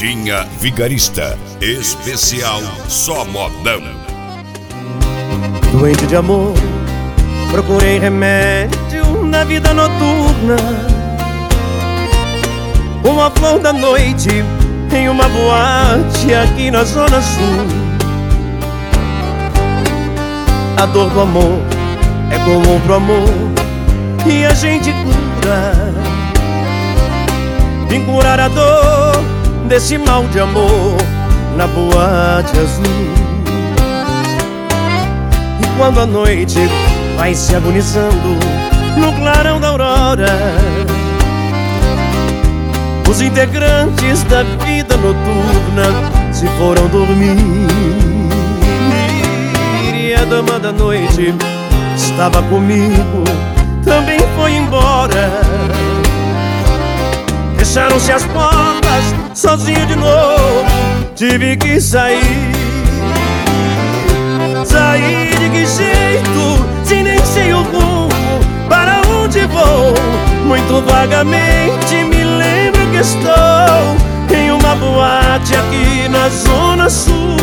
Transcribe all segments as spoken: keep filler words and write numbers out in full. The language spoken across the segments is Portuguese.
Carretinha Vigarista, especial Só Modão. Doente de amor, procurei remédio na vida noturna. Uma flor da noite em uma boate aqui na Zona Sul. A dor do amor é comum pro amor e a gente cura. Vim curar a dor desse mal de amor na boate azul. E quando a noite vai se agonizando no clarão da aurora, os integrantes da vida noturna se foram dormir. E a dama da noite estava comigo, também foi embora. Fecharam-se as portas, sozinho de novo, tive que sair. Sair de que jeito, se nem sei o rumo, para onde vou? Muito vagamente me lembro que estou em uma boate aqui na Zona Sul.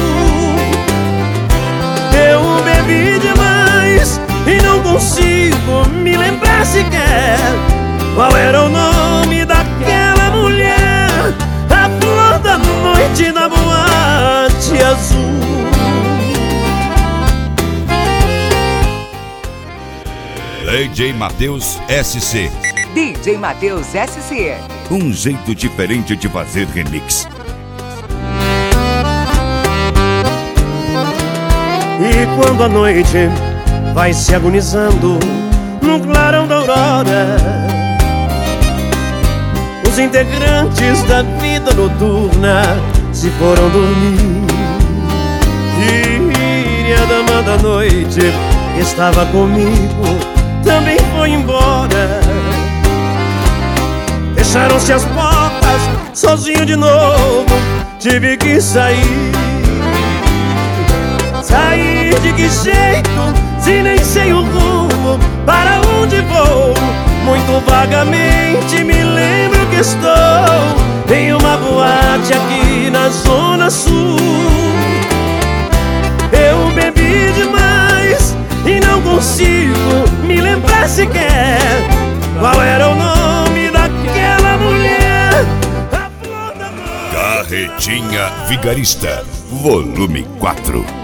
Eu bebi demais e não consigo me lembrar sequer qual era o nome daquela mulher, a flor da noite na boate azul. D J Matheus S C. D J Matheus S C. Um jeito diferente de fazer remix. E quando a noite vai se agonizando no clarão da aurora, os integrantes da vida noturna se foram dormir. E a dama da noite que estava comigo também foi embora. Fecharam-se as portas, sozinho de novo, tive que sair. Sair de que jeito, se nem sei o rumo, para onde vou? Muito vagamente me lembro que estou em uma boate aqui na Zona Sul. Eu bebi demais e não consigo me lembrar sequer qual era o nome daquela mulher, a flor da noite. Carretinha Vigarista, volume quatro.